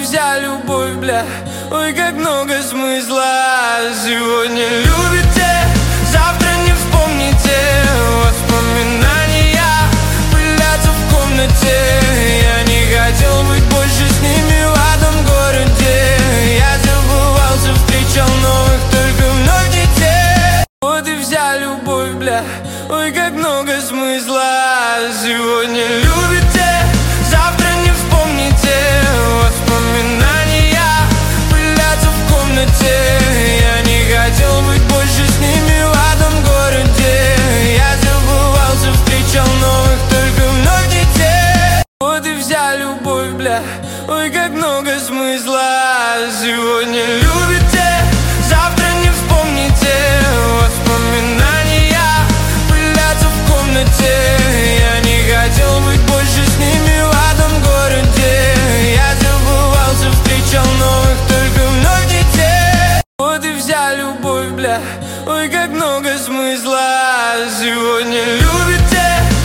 вся любовь, бля, ой, как много смысла. Сегодня любите, завтра не вспомните. Воспоминания пылятся в комнате. Я не хотел быть больше с ними в одном городе. Я забывался, встречал новых, только вновь детей. Вот и вся любовь, бля, ой, как много смысла. Сегодня любите, завтра не вспомните. Воспоминания пылятся в комнате. Я не хотел быть больше с ними в одном городе. Я забывался, встречал новых, только вновь детей. Вот и вся любовь, бля, ой, как много смысла. Сегодня любите, завтра не вспомните. Воспоминания пылятся в комнате. Я не хотел быть больше с ними в одном городе. Я забывался, встречал новых, только вновь детей. Вот и вся любовь, бля, ой, как много смысла. Сегодня любите,